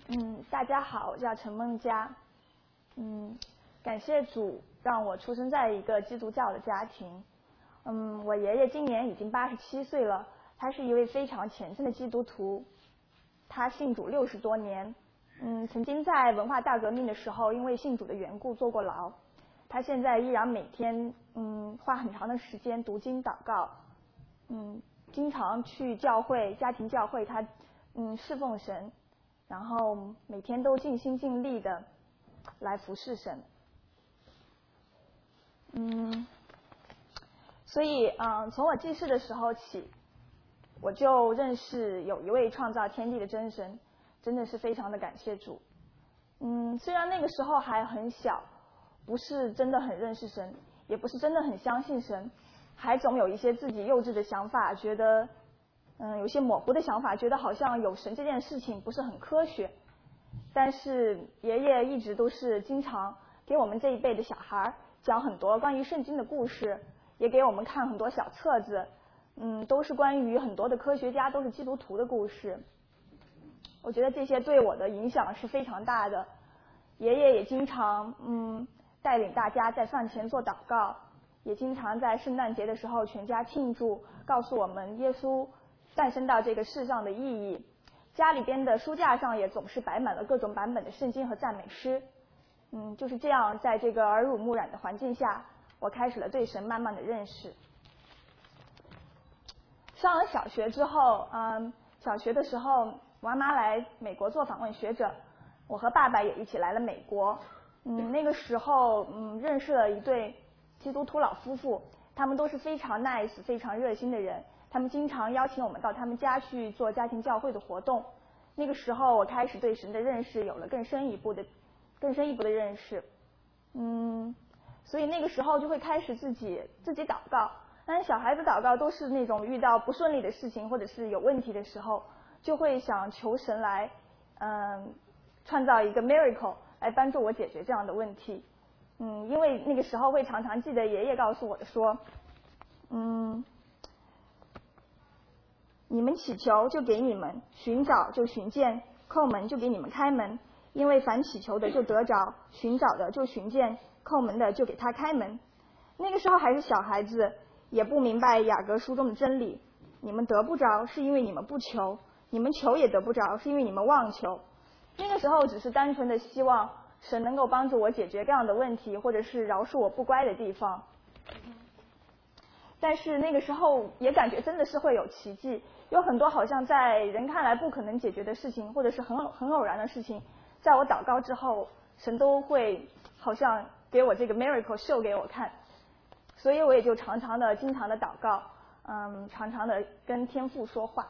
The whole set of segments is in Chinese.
大家好，我叫陈梦佳。感谢主让我出生在一个基督教的家庭。我爷爷今年已经87岁了，他是一位非常虔诚的基督徒，他信主60多年。曾经在文化大革命的时候，因为信主的缘故坐过牢。他现在依然每天花很长的时间读经祷告，经常去教会、家庭教会，他侍奉神，然后每天都尽心尽力的来服侍神。所以从我记事的时候起，我就认识有一位创造天地的真神，真的是非常的感谢主。虽然那个时候还很小，不是真的很认识神，也不是真的很相信神，还总有一些自己幼稚的想法，觉得有些模糊的想法，觉得好像有神这件事情不是很科学。但是爷爷一直都是经常给我们这一辈的小孩讲很多关于圣经的故事，也给我们看很多小册子，都是关于很多的科学家，都是基督徒的故事。我觉得这些对我的影响是非常大的。爷爷也经常带领大家在饭前做祷告，也经常在圣诞节的时候全家庆祝，告诉我们耶稣诞生到这个世上的意义。家里边的书架上也总是摆满了各种版本的圣经和赞美诗。就是这样，在这个耳濡目染的环境下，我开始了对神慢慢的认识。上了小学之后，小学的时候，我妈妈来美国做访问学者，我和爸爸也一起来了美国。那个时候，认识了一对基督徒老夫妇，他们都是非常 nice、非常热心的人。他们经常邀请我们到他们家去做家庭教会的活动。那个时候，我开始对神的认识有了更深一步的认识。所以那个时候就会开始自己祷告。但是小孩子祷告都是那种遇到不顺利的事情或者是有问题的时候，就会想求神来创造一个 miracle 来帮助我解决这样的问题。因为那个时候会常常记得爷爷告诉我的说，你们祈求就给你们，寻找就寻见，叩门就给你们开门。因为凡祈求的就得着，寻找的就寻见，叩门的就给他开门。那个时候还是小孩子，也不明白雅各书中的真理。你们得不着是因为你们不求，你们求也得不着是因为你们妄求。那个时候只是单纯的希望神能够帮助我解决这样的问题，或者是饶恕我不乖的地方。但是那个时候也感觉真的是会有奇迹，有很多好像在人看来不可能解决的事情，或者是很偶然的事情，在我祷告之后，神都会好像给我这个 miracle 秀给我看。所以我也就经常的祷告，常常的跟天父说话。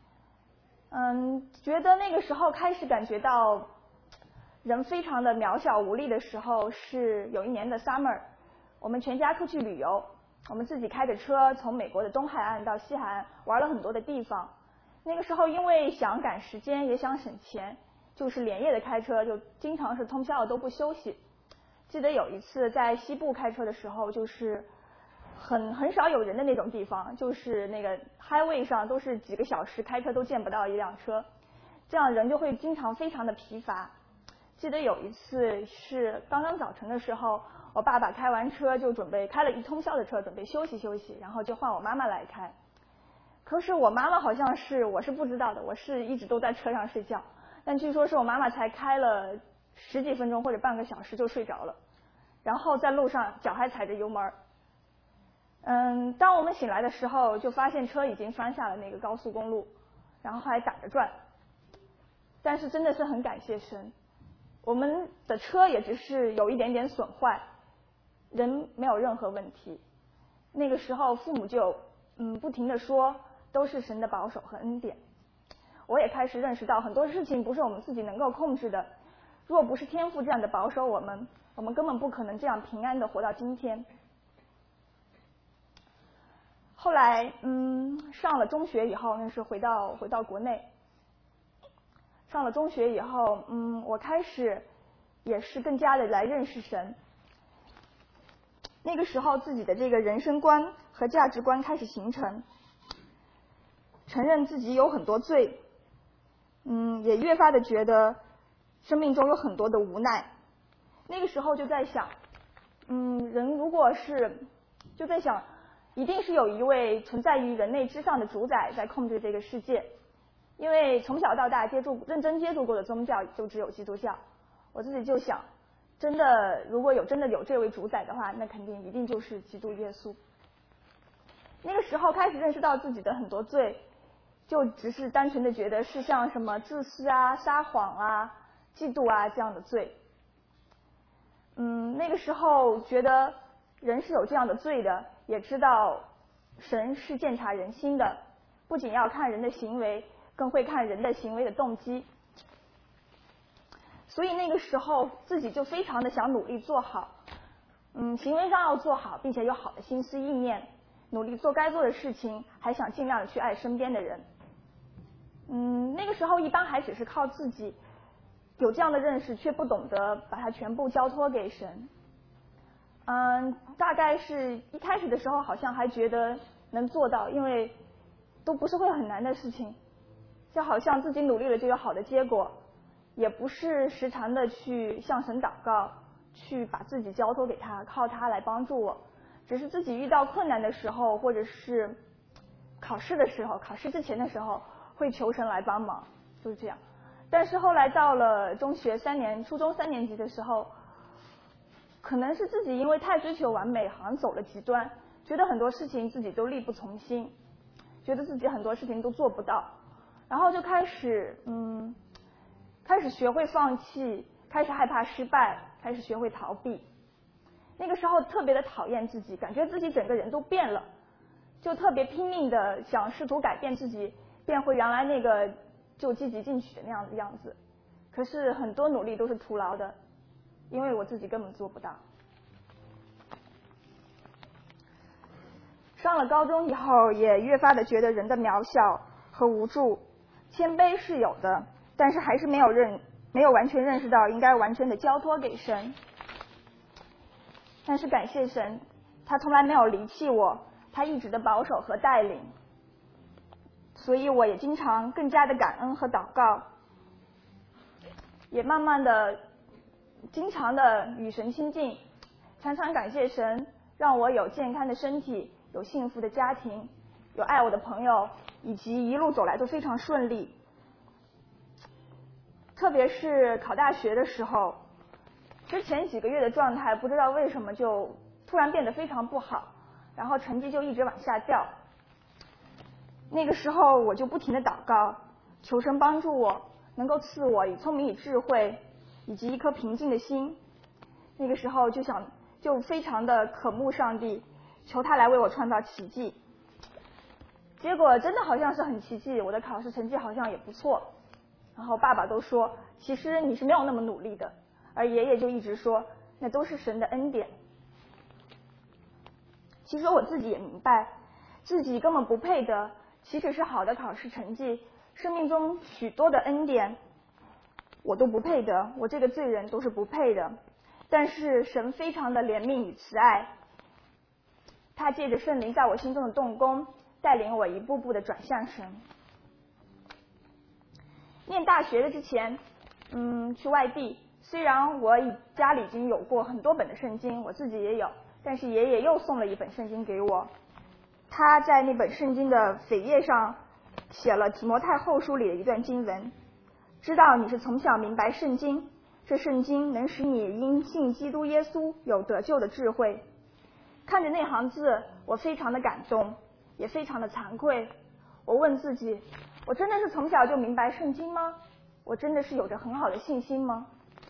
觉得那个时候开始感觉到人非常的渺小无力的时候，是有一年的 summer， 我们全家出去旅游，我们自己开着车从美国的东海岸到西海岸玩了很多的地方。那个时候因为想赶时间也想省钱，就是连夜的开车，就经常是通宵都不休息。记得有一次在西部开车的时候，就是很少有人的那种地方，就是那个 highway 上都是几个小时开车都见不到一辆车，这样人就会经常非常的疲乏。记得有一次是刚刚早晨的时候，我爸爸开完车就准备开了一通宵的车，准备休息休息，然后就换我妈妈来开。可是我妈妈好像是，我是不知道的，我是一直都在车上睡觉，但据说是我妈妈才开了10几分钟或者半个小时就睡着了，然后在路上脚还踩着油门。当我们醒来的时候，就发现车已经翻下了那个高速公路，然后还打着转。但是真的是很感谢神，我们的车也只是有一点点损坏，人没有任何问题。那个时候父母就不停地说，都是神的保守和恩典。我也开始认识到很多事情不是我们自己能够控制的，若不是天父这样的保守我们根本不可能这样平安的活到今天。后来上了中学以后，那是回到国内。上了中学以后，我开始也是更加的来认识神。那个时候自己的这个人生观和价值观开始形成，承认自己有很多罪，也越发的觉得生命中有很多的无奈。那个时候就在想，人如果是就在想，一定是有一位存在于人类之上的主宰在控制这个世界。因为从小到大认真接触过的宗教就只有基督教，我自己就想，如果真的有这位主宰的话，那肯定一定就是基督耶稣。那个时候开始认识到自己的很多罪，就只是单纯的觉得是像什么自私啊、撒谎啊、嫉妒啊这样的罪。那个时候觉得人是有这样的罪的，也知道神是鉴察人心的，不仅要看人的行为，更会看人的行为的动机。所以那个时候自己就非常的想努力做好，行为上要做好，并且有好的心思意念，努力做该做的事情，还想尽量的去爱身边的人。那个时候一般还只是靠自己有这样的认识，却不懂得把它全部交托给神。大概是一开始的时候好像还觉得能做到，因为都不是会很难的事情，就好像自己努力了就有好的结果，也不是时常的去向神祷告，去把自己交托给他，靠他来帮助我，只是自己遇到困难的时候，或者是考试之前的时候会求神来帮忙，就是这样。但是后来到了初中3年级的时候，可能是自己因为太追求完美，好像走了极端，觉得很多事情自己都力不从心，觉得自己很多事情都做不到，然后就开始学会放弃，开始害怕失败，开始学会逃避。那个时候特别的讨厌自己，感觉自己整个人都变了，就特别拼命的想试图改变自己，变回原来那个就积极进取的那样的样子。可是很多努力都是徒劳的，因为我自己根本做不到。上了高中以后，也越发的觉得人的渺小和无助，谦卑是有的，但是还是没有完全认识到应该完全的交托给神。但是感谢神，他从来没有离弃我，他一直的保守和带领，所以我也经常更加的感恩和祷告，也慢慢的经常的与神亲近，常常感谢神让我有健康的身体，有幸福的家庭，有爱我的朋友，以及一路走来都非常顺利。特别是考大学的时候，之前几个月的状态不知道为什么就突然变得非常不好，然后成绩就一直往下掉。那个时候我就不停的祷告，求神帮助我，能够赐我以聪明以智慧，以及一颗平静的心。那个时候就非常的渴慕上帝，求他来为我创造奇迹。结果真的好像是很奇迹，我的考试成绩好像也不错。然后爸爸都说，其实你是没有那么努力的，而爷爷就一直说，那都是神的恩典。其实我自己也明白，自己根本不配得，即使是好的考试成绩，生命中许多的恩典，我都不配得，我这个罪人都是不配的。但是神非常的怜悯与慈爱，他借着圣灵在我心中的动工，带领我一步步的转向神。念大学的之前，去外地，虽然我家里已经有过很多本的圣经，我自己也有，但是爷爷又送了一本圣经给我。他在那本圣经的扉页上写了提摩太后书里的一段经文，知道你是从小明白圣经，这圣经能使你因信基督耶稣有得救的智慧。看着那行字，我非常的感动，也非常的惭愧。我问自己，我真的是从小就明白圣经吗？我真的是有着很好的信心吗？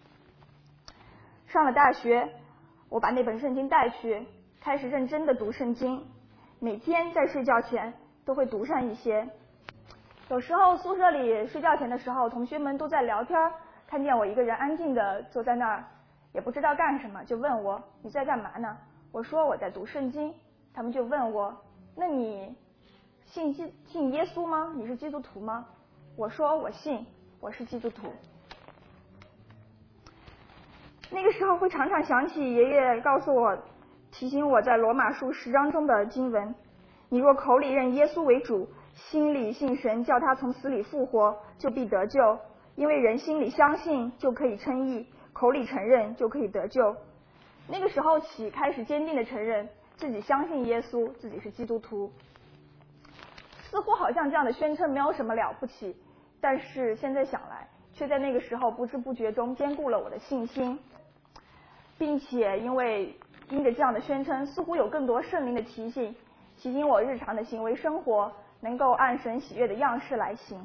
上了大学，我把那本圣经带去，开始认真的读圣经，每天在睡觉前都会读上一些。有时候宿舍里睡觉前的时候，同学们都在聊天，看见我一个人安静的坐在那儿，也不知道干什么，就问我，你在干嘛呢？我说我在读圣经。他们就问我，那你信耶稣吗？你是基督徒吗？我说我信，我是基督徒。那个时候会常常想起爷爷告诉我，提醒我在罗马书10章中的经文，你若口里认耶稣为主，心里信神叫他从死里复活，就必得救。 因为人心里相信就可以称义，口里承认就可以得救。那个时候起，开始坚定地承认自己相信耶稣，自己是基督徒。似乎好像这样的宣称没有什么了不起，但是现在想来，却在那个时候不知不觉中坚固了我的信心，并且因着这样的宣称，似乎有更多圣灵的提醒我日常的行为生活能够按神喜悦的样式来行。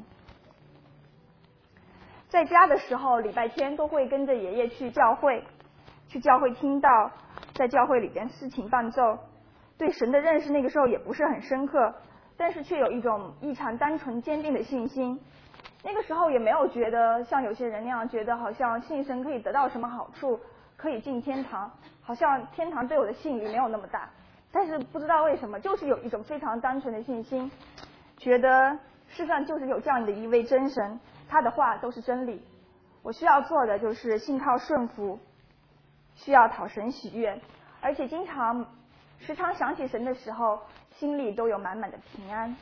在家的时候，礼拜天都会跟着爷爷去教会听到，在教会里边司琴伴奏，对神的认识那个时候也不是很深刻，但是却有一种异常单纯坚定的信心。那个时候也没有觉得像有些人那样觉得好像信神可以得到什么好处，可以进天堂，好像天堂对我的吸引力没有那么大。但是不知道为什么，就是有一种非常单纯的信心，觉得世上就是有这样的一位真神，他的话都是真理。我需要做的就是信靠顺服，需要讨神喜悦，而且时常想起神的时候，心里都有满满的平安。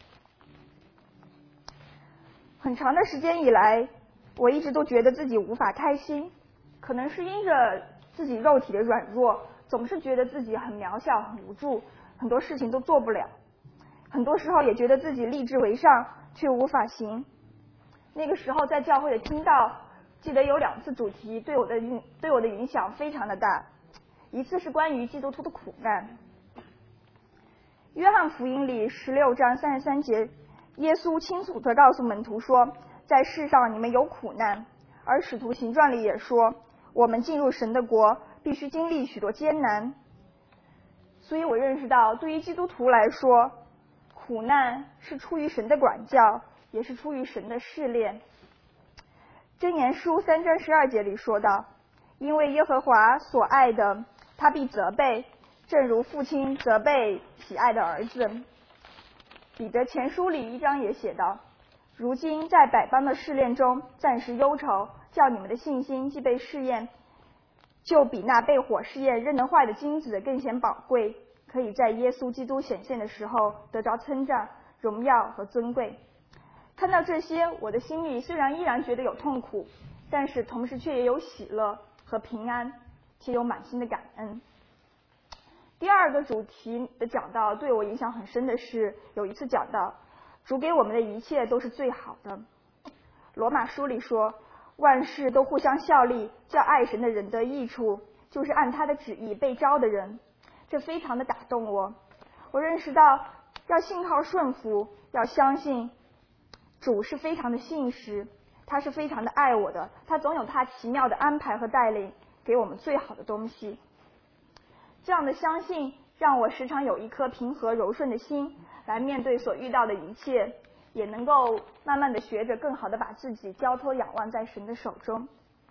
很长的时间以来，我一直都觉得自己无法开心，可能是因着自己肉体的软弱，总是觉得自己很渺小、很无助，很多事情都做不了。很多时候也觉得自己立志为上，却无法行。那个时候在教会的听到，记得有2次主题对我的影响非常的大。一次是关于基督徒的苦难。约翰福音里16章33节，耶稣清楚地告诉门徒说，在世上你们有苦难，而使徒行传里也说，我们进入神的国必须经历许多艰难。所以我认识到，对于基督徒来说，苦难是出于神的管教，也是出于神的试炼。箴言书3章12节里说道，因为耶和华所爱的，他必责备，正如父亲责备喜爱的儿子。彼得前书里1章也写道，如今在百般的试炼中暂时忧愁，叫你们的信心既被试验，就比那被火试验仍能坏的金子更显宝贵，可以在耶稣基督显现的时候得着称赞、荣耀和尊贵。看到这些，我的心里虽然依然觉得有痛苦，但是同时却也有喜乐和平安，且有满心的感恩。第2个主题的讲道对我影响很深的是，有一次讲到主给我们的一切都是最好的。罗马书里说，万事都互相效力，叫爱神的人得益处，就是按他的旨意被召的人。这非常的打动我。我认识到要信靠顺服，要相信主是非常的信实，他是非常的爱我的，他总有他奇妙的安排和带领，给我们最好的东西。这样的相信让我时常有一颗平和柔顺的心来面对所遇到的一切，也能够慢慢的学着更好的把自己交托仰望在神的手中。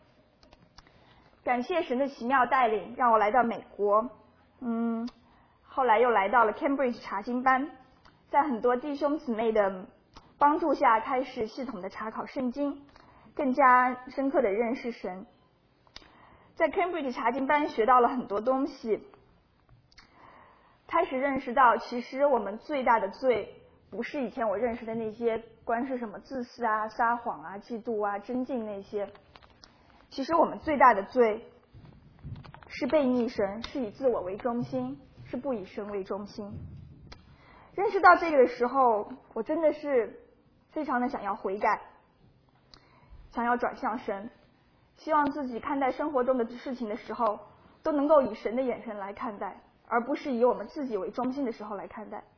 感谢神的奇妙带领，让我来到美国，后来又来到了 Cambridge 查经班，在很多弟兄姊妹的帮助下，开始系统的查考圣经，更加深刻的认识神。在 Cambridge 查经班学到了很多东西，开始认识到其实我们最大的罪不是以前我认识的那些关是什么自私啊、撒谎啊、嫉妒啊、争竞那些。其实我们最大的罪是背逆神，是以自我为中心，是不以神为中心。认识到这个的时候，我真的是非常的想要悔改，想要转向神，希望自己看待生活中的事情的时候都能够以神的眼神来看待，而不是以我们自己为中心的时候来看待。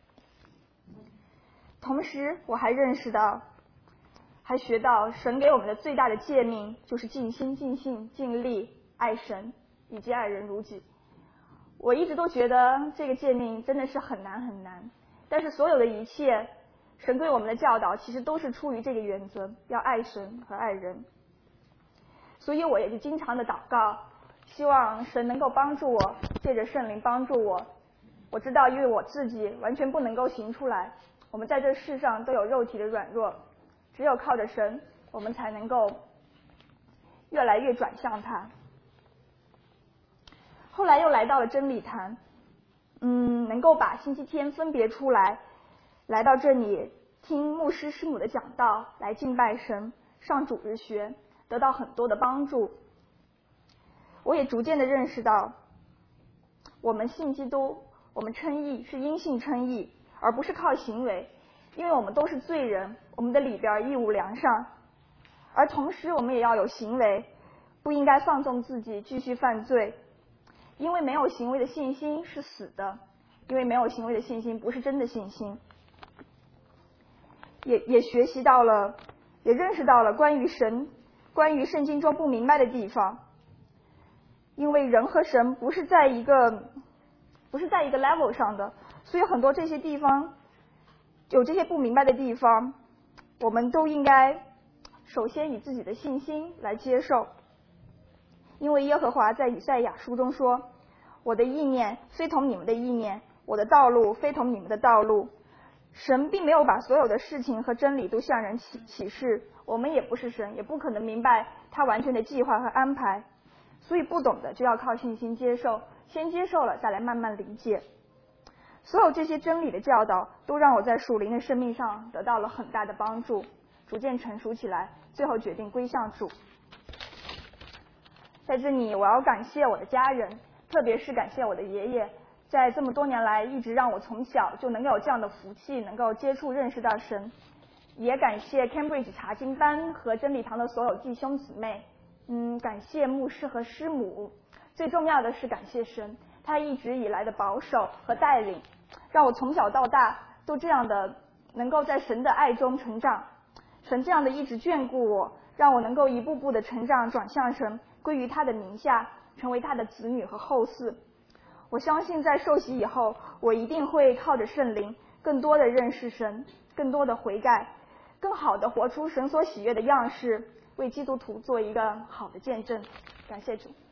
同时我还学到神给我们的最大的诫命就是尽心尽性尽力爱神以及爱人如己。我一直都觉得这个诫命真的是很难很难，但是所有的一切神对我们的教导其实都是出于这个原则，要爱神和爱人。所以我也是经常的祷告，希望神能够帮助我，借着圣灵帮助我。我知道因为我自己完全不能够行出来，我们在这世上都有肉体的软弱，只有靠着神，我们才能够越来越转向他。后来又来到了真理堂，能够把星期天分别出来到这里听牧师师母的讲道，来敬拜神， 上主日学，得到很多的帮助。我也逐渐的认识到，我们信基督，我们称义是因信称义，而不是靠行为，因为我们都是罪人，我们的里边一无良善。而同时我们也要有行为，不应该放纵自己继续犯罪，因为没有行为的信心是死的，因为没有行为的信心不是真的信心。也学习到了，也认识到了关于神，关于圣经中不明白的地方，因为人和神不是在一个 level 上的，所以很多这些地方有这些不明白的地方，我们都应该首先以自己的信心来接受。因为耶和华在以赛亚书中说，我的意念非同你们的意念，我的道路非同你们的道路。神并没有把所有的事情和真理都向人启示，我们也不是神，也不可能明白他完全的计划和安排，所以不懂的就要靠信心接受，先接受了再来慢慢理解。所有这些真理的教导都让我在属灵的生命上得到了很大的帮助，逐渐成熟起来，最后决定归向主。在这里我要感谢我的家人，特别是感谢我的爷爷，在这么多年来一直让我从小就能够有这样的福气，能够接触认识到神。也感谢 Cambridge 查经班和真理堂的所有弟兄姊妹，感谢牧师和师母，最重要的是感谢神，他一直以来的保守和带领，让我从小到大都这样的能够在神的爱中成长。神这样的一直眷顾我，让我能够一步步的成长，转向神，归于他的名下，成为他的子女和后嗣。我相信在受洗以后，我一定会靠着圣灵更多的认识神，更多的悔改，更好的活出神所喜悦的样式，为基督徒做一个好的见证。感谢主。